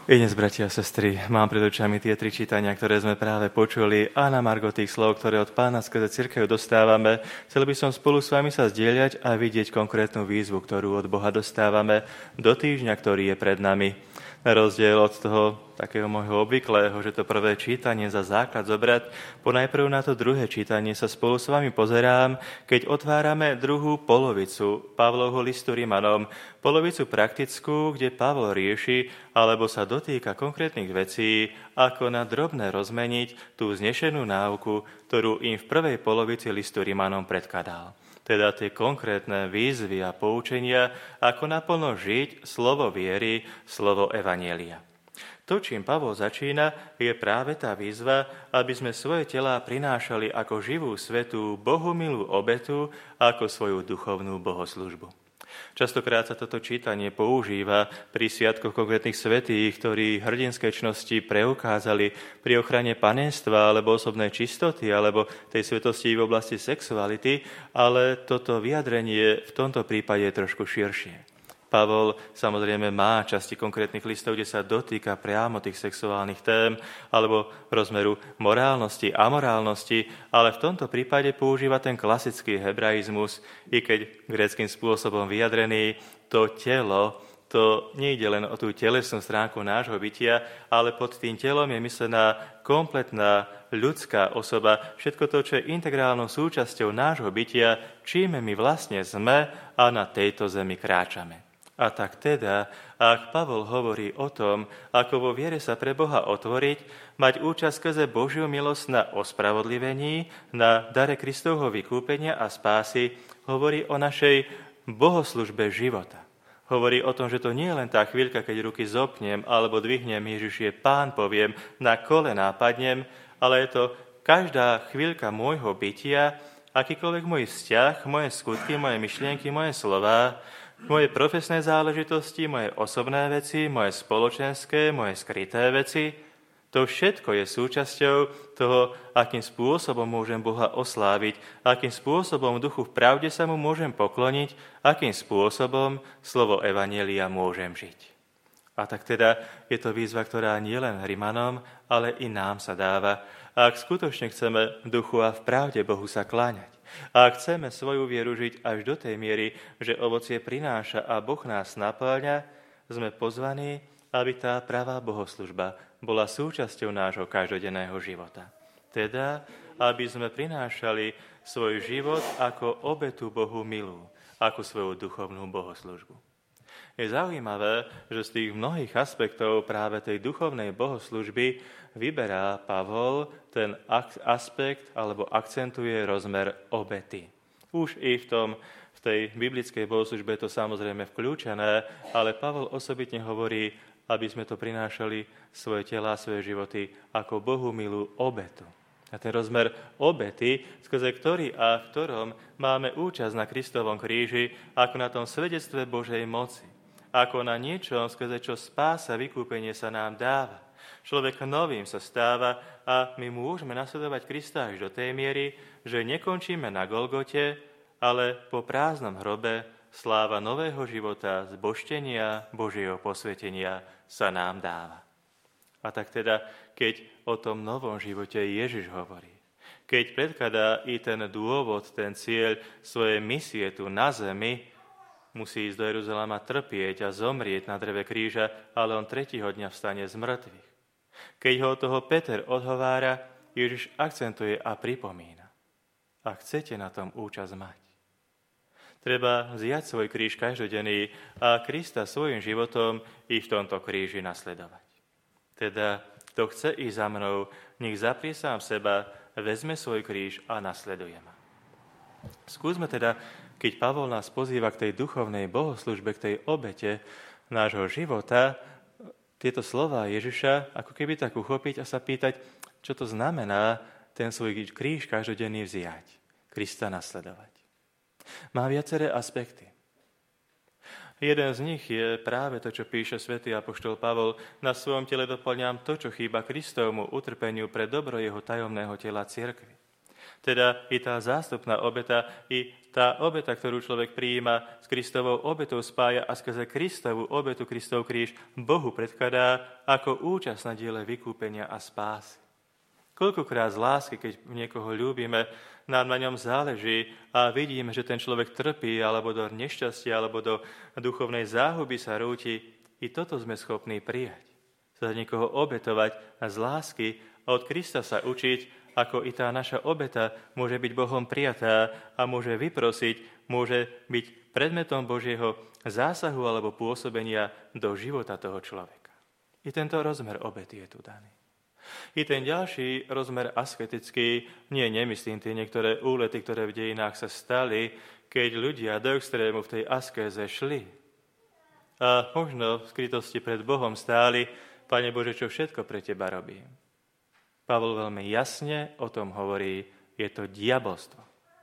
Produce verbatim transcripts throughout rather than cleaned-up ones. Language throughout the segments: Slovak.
I dnes, bratia a sestry, mám pred očami tie tri čítania, ktoré sme práve počuli a na margo tých slov, ktoré od Pána skrze cirkev dostávame, chcel by som spolu s vami sa zdieľať a vidieť konkrétnu výzvu, ktorú od Boha dostávame do týždňa, ktorý je pred nami. Na rozdiel od toho takého môjho obvyklého, že to prvé čítanie za základ zobrať, ponajprv na to druhé čítanie sa spolu s vami pozerám, keď otvárame druhú polovicu Pavlovho listu Rimanom, polovicu praktickú, kde Pavol rieši alebo sa dotýka konkrétnych vecí, ako na drobné rozmeniť tú znešenú náuku, ktorú im v prvej polovici listu Rimanom predkladal. Teda tie konkrétne výzvy a poučenia, ako naplno žiť slovo viery, slovo evanjelia. To, čím Pavol začína, je práve tá výzva, aby sme svoje telá prinášali ako živú, svätú, bohumilú obetu, ako svoju duchovnú bohoslužbu. Častokrát sa toto čítanie používa pri sviatkoch konkrétnych svätých, ktorí hrdinské čnosti preukázali pri ochrane panenstva alebo osobnej čistoty alebo tej svetosti v oblasti sexuality, ale toto vyjadrenie v tomto prípade je trošku širšie. Pavol samozrejme má časti konkrétnych listov, kde sa dotýka priamo tých sexuálnych tém alebo rozmeru morálnosti, amorálnosti, ale v tomto prípade používa ten klasický hebraizmus, i keď gréckym spôsobom vyjadrený, to telo, to nie ide len o tú telesnú stránku nášho bytia, ale pod tým telom je myslená kompletná ľudská osoba, všetko to, čo je integrálnou súčasťou nášho bytia, čím my vlastne sme a na tejto zemi kráčame. A tak teda, ak Pavol hovorí o tom, ako vo viere sa pre Boha otvoriť, mať účasť skrze Božiu milosť na ospravodlivení, na dare Kristovho vykúpenia a spásy, hovorí o našej bohoslužbe života. Hovorí o tom, že to nie je len tá chvíľka, keď ruky zopnem alebo dvihnem, Ježiš je Pán, poviem, na kolená padnem, ale je to každá chvíľka môjho bytia, akýkoľvek môj vzťah, moje skutky, moje myšlienky, moje slová, moje profesné záležitosti, moje osobné veci, moje spoločenské, moje skryté veci, to všetko je súčasťou toho, akým spôsobom môžem Boha osláviť, akým spôsobom v duchu v pravde sa mu môžem pokloniť, akým spôsobom slovo evanjelia môžem žiť. A tak teda je to výzva, ktorá nie len Rimanom, ale i nám sa dáva. A ak skutočne chceme v duchu a v pravde Bohu sa kláňať, a ak chceme svoju vieru žiť až do tej miery, že ovocie prináša a Boh nás naplňa, sme pozvaní, aby tá pravá bohoslužba bola súčasťou nášho každodenného života. Teda, aby sme prinášali svoj život ako obetu Bohu milú, ako svoju duchovnú bohoslužbu. Je zaujímavé, že z tých mnohých aspektov práve tej duchovnej bohoslužby vyberá Pavol ten aspekt alebo akcentuje rozmer obety. Už i v, tom, v tej biblickej bohoslužbe je to samozrejme vkľúčené, ale Pavol osobitne hovorí, aby sme to prinášali svoje telá, svoje životy ako Bohu milú obetu. A ten rozmer obety, skrze ktorý a v ktorom máme účasť na Kristovom kríži, ako na tom svedectve Božej moci. Ako na niečom, skrze čo spása, vykúpenie sa nám dáva. Človek novým sa stáva a my môžeme nasledovať Krista až do tej miery, že nekončíme na Golgote, ale po prázdnom hrobe sláva nového života, zbožtenia, Božieho posvetenia sa nám dáva. A tak teda, keď o tom novom živote Ježiš hovorí, keď predkladá i ten dôvod, ten cieľ svojej misie tu na zemi, musí ísť do Jeruzalema trpieť a zomrieť na dreve kríža, ale on tretieho dňa vstane z mŕtvych. Keď ho toho Peter odhovára, Ježiš akcentuje a pripomína. A chcete na tom účasť mať. Treba vziať svoj kríž každodenný a Krista svojim životom i v tomto kríži nasledovať. Teda, kto chce ísť za mnou, nech zaprie sám seba, vezme svoj kríž a nasleduje ma. Skúsme teda, keď Pavol nás pozýva k tej duchovnej bohoslužbe, k tej obete nášho života, tieto slová Ježiša ako keby tak uchopiť a sa pýtať, čo to znamená ten svoj kríž každodenný vziať, Krista nasledovať. Má viaceré aspekty. Jeden z nich je práve to, čo píše svätý apoštol Pavol, na svojom tele doplňam to, čo chýba Kristovmu utrpeniu pre dobro jeho tajomného tela cirkvi. Teda i tá zástupná obeta, i tá obeta, ktorú človek prijíma s Kristovou obetou, spája a skrze Kristovú obetu, Kristov kríž, Bohu predkladá ako účasť na diele vykúpenia a spásy. Koľkokrát z lásky, keď niekoho ľúbime, nám na ňom záleží a vidíme, že ten človek trpí, alebo do nešťastia, alebo do duchovnej záhuby sa rúti, i toto sme schopní prijať. Za niekoho obetovať a z lásky a od Krista sa učiť, ako i tá naša obeta môže byť Bohom prijatá a môže vyprosiť, môže byť predmetom Božieho zásahu alebo pôsobenia do života toho človeka. I tento rozmer obety je tu daný. I ten ďalší rozmer asketický, nie nemyslím tie niektoré úlety, ktoré v dejinách sa stali, keď ľudia do extrému v tej askéze šli. A možno v skrytosti pred Bohom stáli, Pane Bože, čo všetko pre Teba robím. Pavol veľmi jasne o tom hovorí, je to diabolstvo.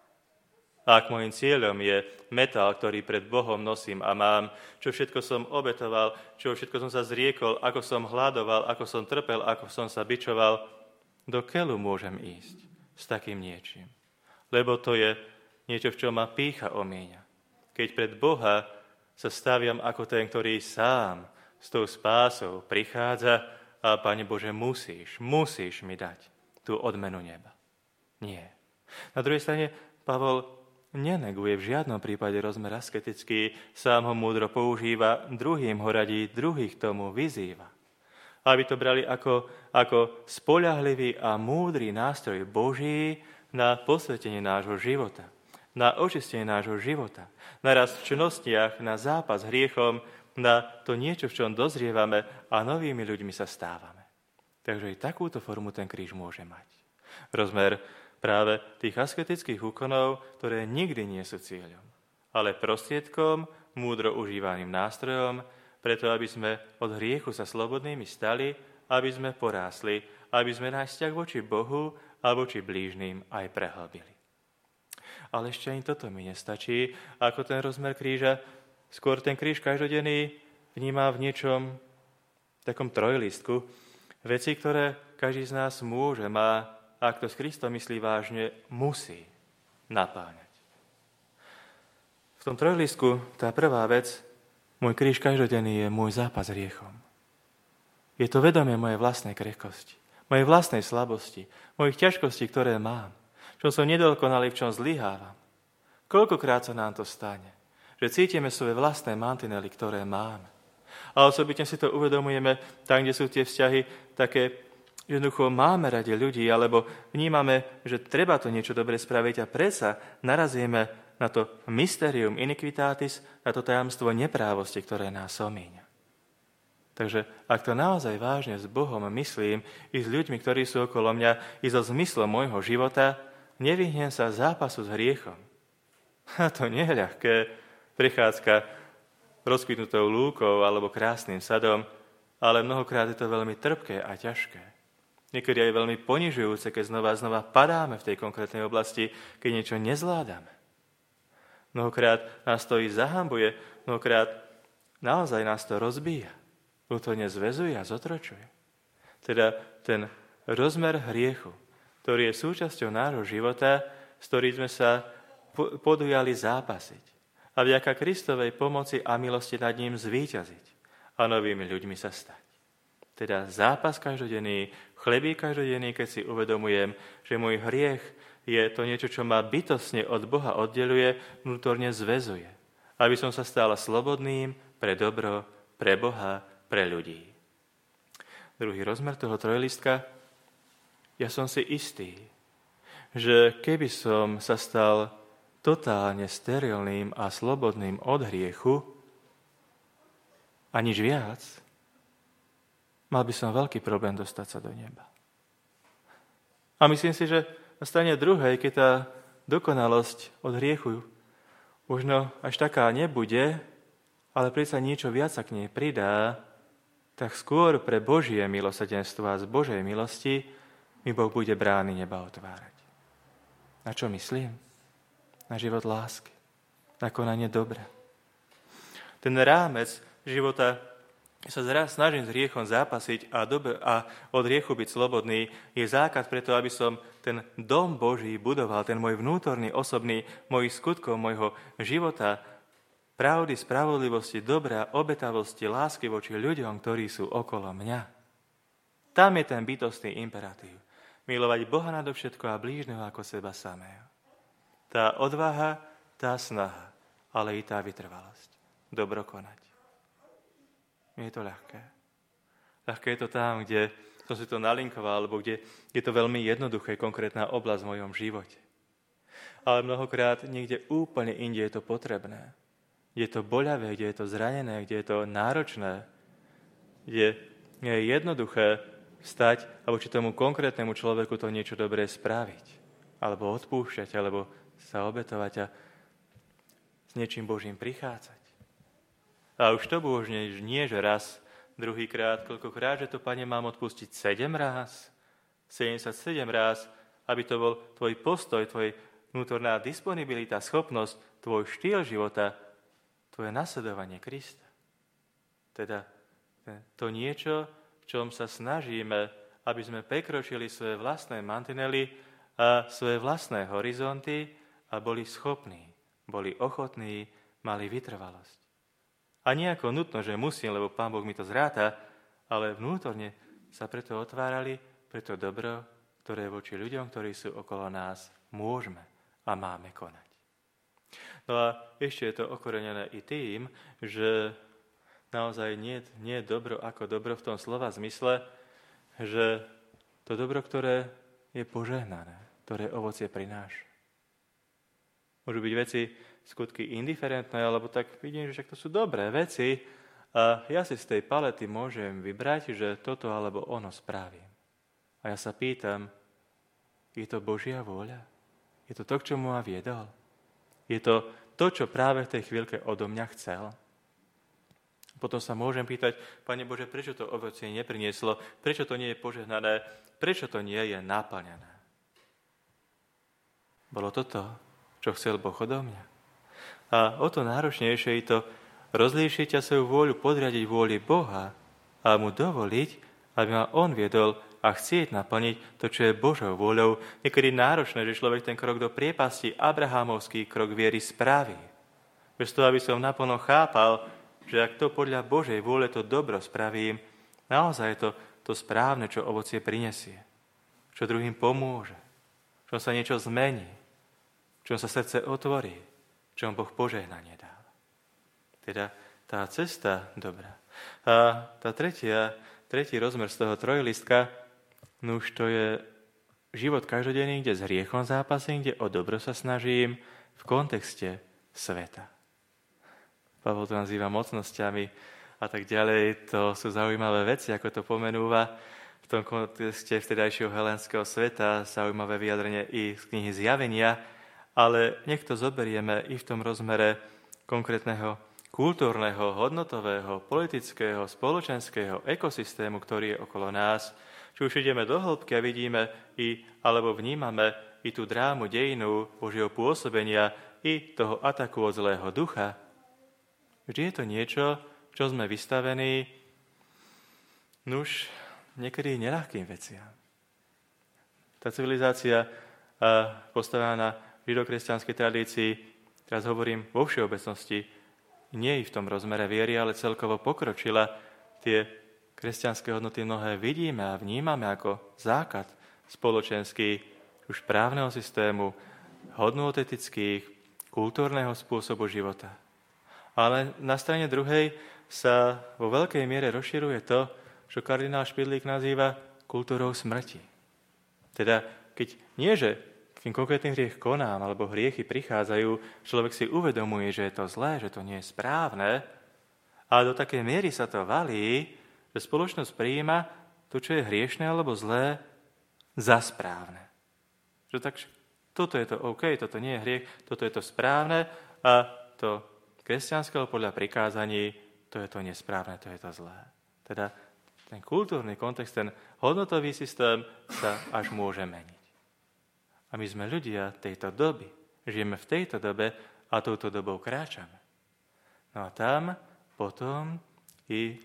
A ak môjim cieľom je metal, ktorý pred Bohom nosím a mám, čo všetko som obetoval, čo všetko som sa zriekol, ako som hľadoval, ako som trpel, ako som sa bičoval, do keľu môžem ísť s takým niečím. Lebo to je niečo, v čom ma pýcha omíňa. Keď pred Boha sa staviam ako ten, ktorý sám s tou spásou prichádza a Pane Bože, musíš, musíš mi dať tú odmenu neba. Nie. Na druhej strane Pavol neneguje v žiadnom prípade rozmer asketický, sám ho múdro používa, druhým ho radí, druhých tomu vyzýva. Aby to brali ako, ako spoľahlivý a múdry nástroj Boží na posvetenie nášho života, na očistenie nášho života, na rast v čnostiach, na zápas s hriechom, na to niečo, v čom dozrievame a novými ľuďmi sa stávame. Takže i takúto formu ten kríž môže mať. Rozmer práve tých asketických úkonov, ktoré nikdy nie sú cieľom, ale prostriedkom, múdro užívaným nástrojom, preto aby sme od hriechu sa slobodnými stali, aby sme porásli, aby sme náš vzťah voči Bohu a voči blížnym aj prehlbili. Ale ešte ani toto mi nestačí, ako ten rozmer kríža. Skôr ten kríž každodenný vníma v niečom takom trojlistku veci, ktoré každý z nás môže, má, ak to s Kristom myslí vážne, musí napáňať. V tom trojlistku tá prvá vec, môj kríž každodenný je môj zápas s hriechom. Je to vedomie mojej vlastnej krehkosti, mojej vlastnej slabosti, mojich ťažkostí, ktoré mám, čo som nedokonalý, v čom zlyhávam. Koľkokrát sa nám to stane, že cítime svoje vlastné mantinely, ktoré máme. A osobitne si to uvedomujeme tam, kde sú tie vzťahy také, že jednoducho máme radi ľudí, alebo vnímame, že treba to niečo dobre spraviť a predsa narazíme na to mysterium iniquitatis, na to tajomstvo neprávosti, ktoré nás omíňa. Takže ak to naozaj vážne s Bohom myslím i s ľuďmi, ktorí sú okolo mňa, i so zmyslom môjho života, nevyhnem sa zápasu s hriechom. A to nie je ľahké prechádzka rozkvitnutou lúkou alebo krásnym sadom, ale mnohokrát je to veľmi trpké a ťažké. Niekedy aj veľmi ponižujúce, keď znova a znova padáme v tej konkrétnej oblasti, keď niečo nezvládame. Mnohokrát nás to i zahambuje, mnohokrát naozaj nás to rozbíja, vnútorne zväzuje a zotročuje. Teda ten rozmer hriechu, ktorý je súčasťou nášho života, s ktorým sme sa podujali zápasiť a vďaka Kristovej pomoci a milosti nad ním zvíťaziť a novými ľuďmi sa stať. Teda zápas každodenný, chlebík každodenný, keď si uvedomujem, že môj hriech je to niečo, čo ma bytostne od Boha oddeluje, vnútorne zväzuje, aby som sa stal slobodným pre dobro, pre Boha, pre ľudí. Druhý rozmer toho trojlistka, ja som si istý, že keby som sa stal totálne sterilným a slobodným od hriechu a nič viac, mal by som veľký problém dostať sa do neba. A myslím si, že na strane druhej, keď tá dokonalosť od hriechu možno až taká nebude, ale predsa niečo viac sa k nej pridá, tak skôr pre Božie milosrdenstvo a z Božej milosti mi Boh bude brány neba otvárať. Na čo myslím? Na život lásky, na konanie dobra. Ten rámec života sa zraz snažím s hriechom zápasiť a, dobe, a od hriechu byť slobodný, je zákaz preto, aby som ten dom Boží budoval, ten môj vnútorný, osobný, mojich skutkov, môjho života, pravdy, spravodlivosti, dobra, obetavosti, lásky voči ľuďom, ktorí sú okolo mňa. Tam je ten bytostný imperatív. Milovať Boha nadovšetko a blížneho ako seba samého. Tá odvaha, tá snaha, ale i tá vytrvalosť. Dobro konať. Nie je to ľahké. Ľahké je to tam, kde som si to nalinkoval, alebo kde je to veľmi jednoduché, konkrétna oblasť v mojom živote. Ale mnohokrát niekde úplne inde je to potrebné. Kde je to boľavé, kde je to zranené, kde je to náročné, kde je jednoduché vstať a voči tomu konkrétnemu človeku to niečo dobré spraviť. Alebo odpúšťať, alebo sa obetovať a s niečím Božím prichádzať. A už to božne, nie že raz, druhýkrát, koľkokrát, že to, Pane, mám odpustiť sedem ráz, sedemdesiatsedem ráz, aby to bol tvoj postoj, tvoj vnútorná disponibilita, schopnosť, tvoj štýl života, tvoje nasledovanie Krista. Teda to niečo, v čom sa snažíme, aby sme prekročili svoje vlastné mantinely a svoje vlastné horizonty a boli schopní, boli ochotní, mali vytrvalosť. A nie ako nutno, že musím, lebo Pán Boh mi to zráta, ale vnútorne sa preto otvárali, preto dobro, ktoré voči ľuďom, ktorí sú okolo nás, môžeme a máme konať. No a ešte je to okorenené i tým, že naozaj nie, nie je dobro ako dobro v tom slova zmysle, že to dobro, ktoré je požehnané, ktoré ovocie prináša. Môžu byť veci, skutky indiferentné, alebo tak vidím, že však to sú dobré veci a ja si z tej palety môžem vybrať, že toto alebo ono spravím. A ja sa pýtam, je to Božia vôľa? Je to to, k čomu ma viedol? Je to to, čo práve v tej chvíľke odo mňa chcel? Potom sa môžem pýtať, Pane Bože, prečo to ovocie neprinieslo? Prečo to nie je požehnané? Prečo to nie je naplnené? Bolo to to, čo chcel Boh odo mňa? A o to náročnejšie je to rozlíšiť a svoju vôľu podriadiť vôli Boha a mu dovoliť, aby ma on viedol a chcieť naplniť to, čo je Božou vôľou. Niekedy náročné, že človek ten krok do priepasti, abrahámovský krok viery spraví. Bez toho, aby som naplno chápal, že ak to podľa Božej vôle to dobro spravím, naozaj je to to správne, čo ovocie prinesie. Čo druhým pomôže. Čo sa niečo zmení. Čo sa srdce otvorí. Čo Boh požehnanie dá. Teda tá cesta dobrá. A tá tretia, tretí rozmer z toho trojlistka, no už to je život každodenný, kde s hriechom zápasím, kde o dobro sa snažím v kontexte sveta. Pavol to nazýva mocnosťami a tak ďalej. To sú zaujímavé veci, ako to pomenúva. V tom kontexte vtedajšieho helénskeho sveta zaujímavé vyjadrenie i z knihy Zjavenia, ale nech to zoberieme i v tom rozmere konkrétneho kultúrneho, hodnotového, politického, spoločenského ekosystému, ktorý je okolo nás. Či už ideme do hĺbky a vidíme i, alebo vnímame i tú drámu dejinu Božieho pôsobenia i toho ataku od zlého ducha. Vždy je to niečo, v čom sme vystavení nuž niekedy neľahkým veciam. Tá civilizácia postavená na židokresťanskej tradícii, teraz hovorím vo všeobecnosti, nie je v tom rozmere viery, ale celkovo pokročila. Tie kresťanské hodnoty mnohé vidíme a vnímame ako základ spoločenský, už právneho systému, hodnôt etických, kultúrneho spôsobu života. Ale na strane druhej sa vo veľkej miere rozširuje to, čo kardinál Špidlík nazýva kultúrou smrti. Teda, keď nie, že kým konkrétny hriech konám, alebo hriechy prichádzajú, človek si uvedomuje, že je to zlé, že to nie je správne, ale do takej miery sa to valí, že spoločnosť prijíma to, čo je hriešne alebo zlé, za správne. Že tak, toto je to OK, toto nie je hriech, toto je to správne a to kresťanského podľa prikázaní, to je to nesprávne, to je to zlé. Teda ten kultúrny kontext, ten hodnotový systém sa až môže meniť. A my sme ľudia tejto doby. Žijeme v tejto dobe a touto dobou kráčame. No a tam potom i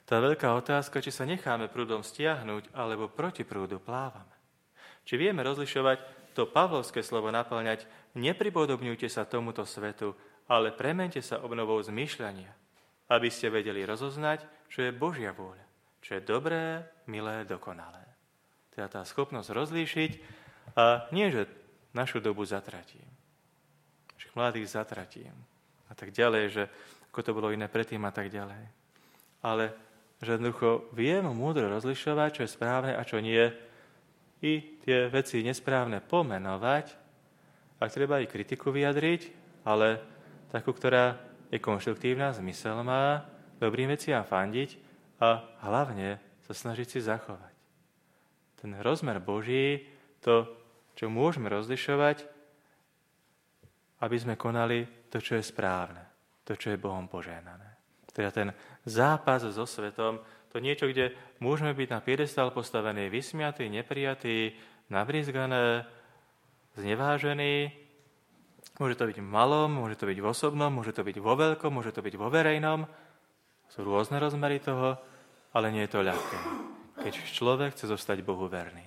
Tá veľká otázka, či sa necháme prúdom stiahnuť, alebo proti prúdu plávame. Či vieme rozlišovať to pavlovské slovo naplňať, nepripodobňujte sa tomuto svetu, ale premente sa obnovou zmýšľania, aby ste vedeli rozoznať, čo je Božia vôľa, čo je dobré, milé, dokonalé. Teda tá schopnosť rozlíšiť a nie, že našu dobu zatratím, že mladých zatratím a tak ďalej, že ako to bolo iné predtým a tak ďalej. Ale že jednoducho viem múdro rozlišovať, čo je správne a čo nie, i tie veci nesprávne pomenovať, ak treba i kritiku vyjadriť, ale takú, ktorá je konštruktívna, zmysel má, dobrým veciam fandiť a hlavne sa snažiť si zachovať. Ten rozmer Boží, to, čo môžeme rozlišovať, aby sme konali to, čo je správne, to, čo je Bohom požehnané. Teda ten zápas so svetom, to niečo, kde môžeme byť na piedestál postavený, vysmiatý, neprijatý, nabrizgané, znevážený. Môže to byť v malom, môže to byť v osobnom, môže to byť vo veľkom, môže to byť vo verejnom. Sú rôzne rozmery toho, ale nie je to ľahké, keď človek chce zostať Bohu verný.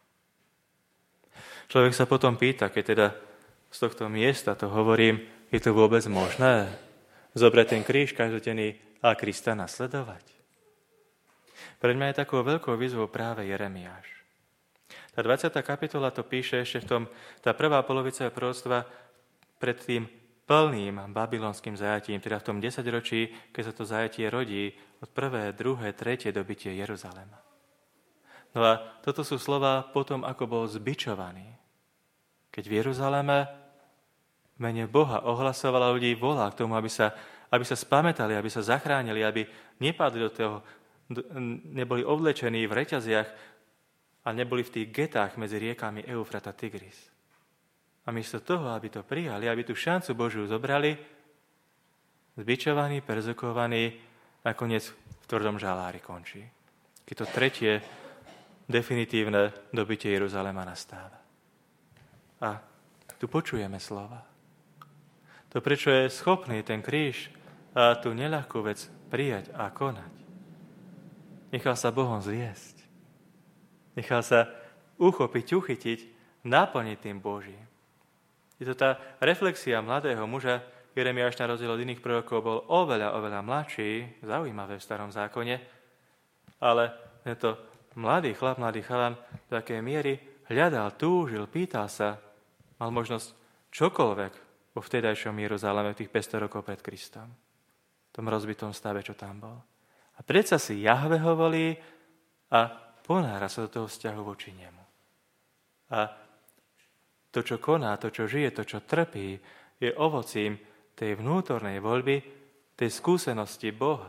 Človek sa potom pýta, keď teda z tohto miesta to hovorím, je to vôbec možné zobrať ten kríž každodenný a Krista nasledovať? Pre mňa je takou veľkou výzvou práve Jeremiáš. Tá dvadsiata kapitola to píše ešte v tom, tá prvá polovica proroctva pred tým plným babylonským zajatím, teda v tom desaťročí, keď sa to zajatie rodí od prvé, druhé, tretie dobytie Jeruzalema. No a toto sú slova potom, ako bol zbičovaný. Keď v Jeruzaleme v mene Boha ohlasovala ľudí, volá k tomu, aby sa, aby sa spamätali, aby sa zachránili, aby nepadli do toho, neboli odlečení v reťaziach a neboli v tých getách medzi riekami Eufrat a Tigris. A miesto toho, aby to prijali, aby tú šancu Božiu zobrali, zbičovaní, perzekovaní, nakoniec v tvrdom žalári končí. Keď to tretie definitívne dobytie Jeruzalema nastáva. A tu počujeme slova. To, prečo je schopný ten kríž a tú neľahkú vec prijať a konať. Nechal sa Bohom zviesť. Nechal sa uchopiť, uchytiť, naplniť tým Božím. Je to tá reflexia mladého muža, Jeremiáš na rozdiel od iných prorokov bol oveľa, oveľa mladší, zaujímavé v starom zákone, ale je to mladý chlap, mladý chalan, do takej miery hľadal, túžil, pýtal sa, mal možnosť čokoľvek vo vtedajšom Jeruzaleme tých päťsto rokov pred Kristom. V tom rozbitom stave, čo tam bol. A predsa si Jahve ho volí a ponára sa do toho vzťahu voči nemu. A to, čo koná, to, čo žije, to, čo trpí, je ovocím tej vnútornej voľby, tej skúsenosti Boha.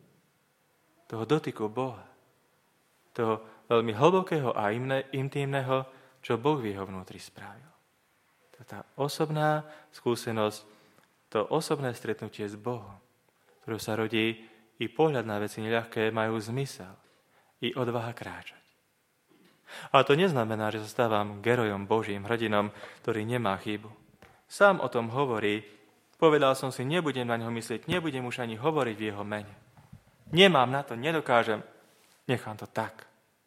Toho dotyku Boha. Toho veľmi hlbokého a intímneho, čo Boh v jeho vnútri spravil. Tá osobná skúsenosť, to osobné stretnutie s Bohom, ktoré sa rodí i pohľad na veci neľahké, majú zmysel, i odvaha kráčať. A to neznamená, že sa stávam gerojom Božím, hrdinom, ktorý nemá chybu. Sám o tom hovorí, povedal som si, nebudem na ňo myslieť, nebudem už ani hovoriť v jeho mene. Nemám na to, nedokážem, nechám to tak.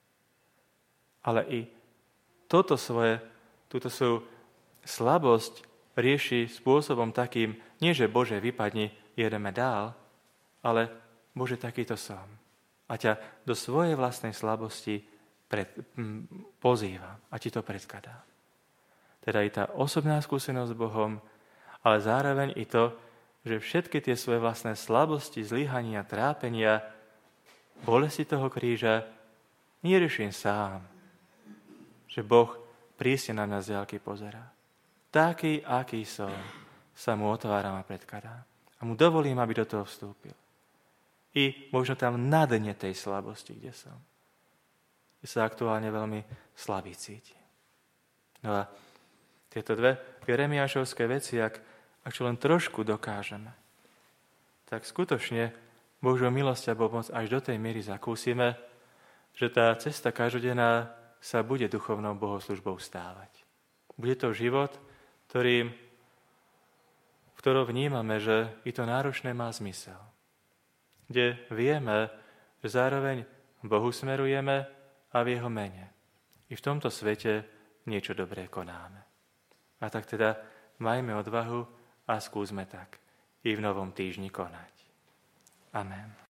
Ale i toto svoje, túto svoju slabosť rieši spôsobom takým, nie že Bože, vypadni, jedeme dál, ale Bože, takýto som. A ťa do svojej vlastnej slabosti pred, m, pozýva a ti to predkladá. Teda i tá osobná skúsenosť s Bohom, ale zároveň i to, že všetky tie svoje vlastné slabosti, zlyhania, trápenia, bolesti toho kríža neriešim sám. Že Boh prísne na mňa z diaľky pozerá. Taký, aký som, sa mu otváram a predkladám. A mu dovolím, aby do toho vstúpil. I možno tam na dne tej slabosti, kde som. Kde sa aktuálne veľmi slabý cíti. No a tieto dve jeremiášovské veci, ak, ak čo len trošku dokážeme, tak skutočne Božiu milosť a pomoc až do tej miery zakúsime, že tá cesta každodenná sa bude duchovnou bohoslužbou stávať. Bude to život, ktorým, v ktorom vnímame, že i to náročné má zmysel. Kde vieme, že zároveň Bohu smerujeme a v jeho mene. I v tomto svete niečo dobré konáme. A tak teda majme odvahu a skúsme tak i v novom týždni konať. Amen.